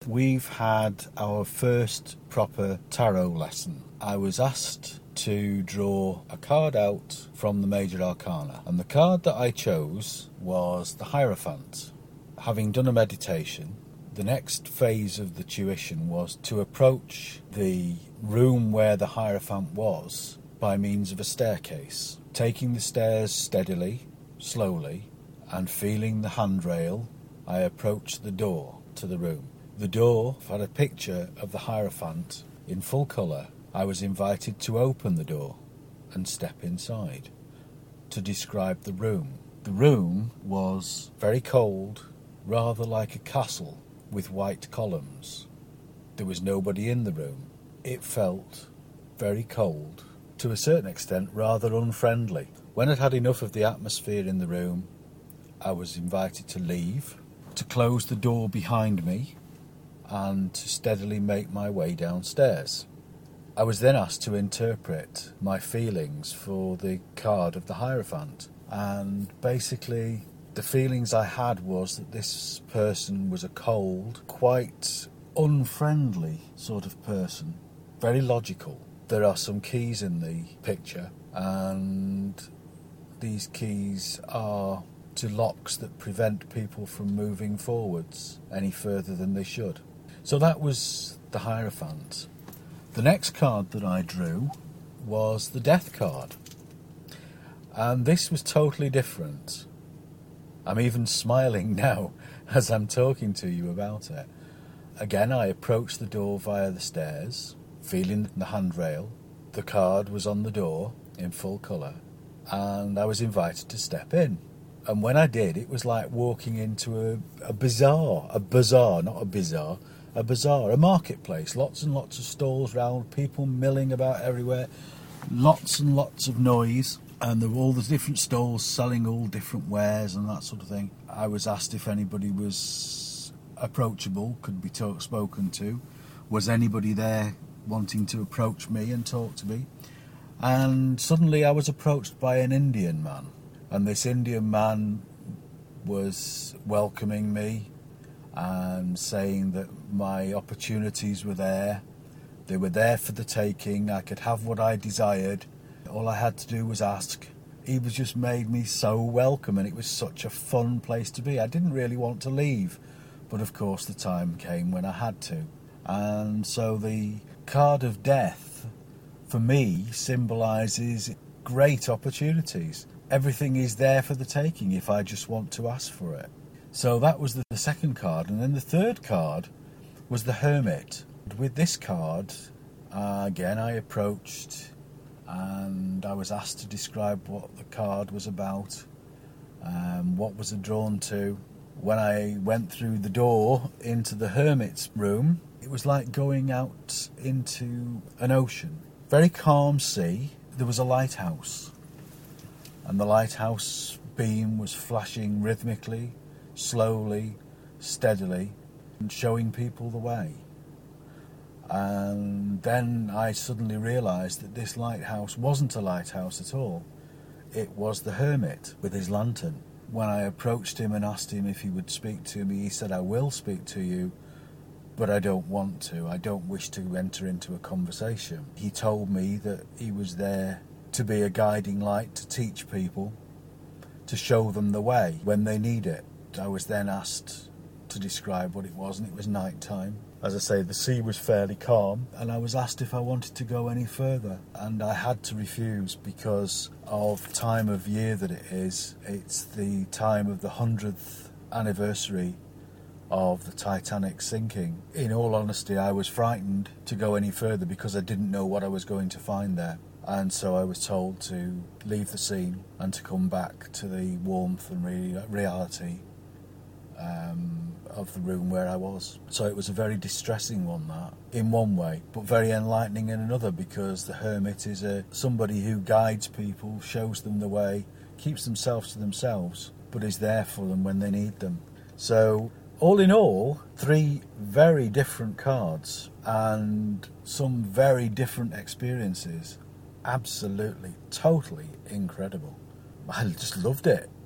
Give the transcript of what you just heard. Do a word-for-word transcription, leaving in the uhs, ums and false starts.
we've had our first proper tarot lesson. I was asked to draw a card out from the Major Arcana, and the card that I chose was the Hierophant. Having done a meditation, the next phase of the tuition was to approach the room where the Hierophant was by means of a staircase, taking the stairs steadily, slowly, and feeling the handrail. I approached the door to the room. The door had a picture of the Hierophant in full colour. I was invited to open the door and step inside to describe the room. The room was very cold, rather like a castle with white columns. There was nobody in the room. It felt very cold, to a certain extent rather unfriendly. When I'd had enough of the atmosphere in the room, I was invited to leave, to close the door behind me, and to steadily make my way downstairs. I was then asked to interpret my feelings for the card of the Hierophant, and basically the feelings I had was that this person was a cold, quite unfriendly sort of person, very logical. There are some keys in the picture, and these keys are to locks that prevent people from moving forwards any further than they should. So that was the Hierophant. The next card that I drew was the Death card, and this was totally different. I'm even smiling now as I'm talking to you about it. Again, I approached the door via the stairs, feeling the handrail. The card was on the door in full colour, and I was invited to step in. And when I did, it was like walking into a, a bazaar, a bazaar, not a bizarre, a bazaar, a marketplace. Lots and lots of stalls round, people milling about everywhere, lots and lots of noise, and there were all the different stalls selling all different wares and that sort of thing. I was asked if anybody was approachable, could be talk, spoken to. Was anybody there wanting to approach me and talk to me? And suddenly I was approached by an Indian man. And this Indian man was welcoming me and saying that my opportunities were there. They were there for the taking. I could have what I desired. All I had to do was ask. He was just made me so welcome, and it was such a fun place to be. I didn't really want to leave, but of course the time came when I had to. And so the card of death, for me, symbolises great opportunities. Everything is there for the taking if I just want to ask for it. So that was the, the second card. And then the third card was the Hermit. With this card, uh, again, I approached and I was asked to describe what the card was about, um, what was it drawn to. When I went through the door into the Hermit's room, it was like going out into an ocean. Very calm sea. There was a lighthouse. And the lighthouse beam was flashing rhythmically, slowly, steadily, and showing people the way. And then I suddenly realised that this lighthouse wasn't a lighthouse at all. It was the Hermit with his lantern. When I approached him and asked him if he would speak to me, he said, "I will speak to you, but I don't want to. I don't wish to enter into a conversation." He told me that he was there to be a guiding light, to teach people, to show them the way when they need it. I was then asked to describe what it was, and it was night time. As I say, the sea was fairly calm, and I was asked if I wanted to go any further, and I had to refuse because of the time of year that it is. It's the time of the hundredth anniversary of the Titanic sinking. In all honesty, I was frightened to go any further because I didn't know what I was going to find there. And so I was told to leave the scene and to come back to the warmth and re- reality um, of the room where I was. So it was a very distressing one, that, in one way, but very enlightening in another, because the Hermit is a somebody who guides people, shows them the way, keeps themselves to themselves, but is there for them when they need them. So all in all, three very different cards and some very different experiences. Absolutely, totally incredible. I just loved it.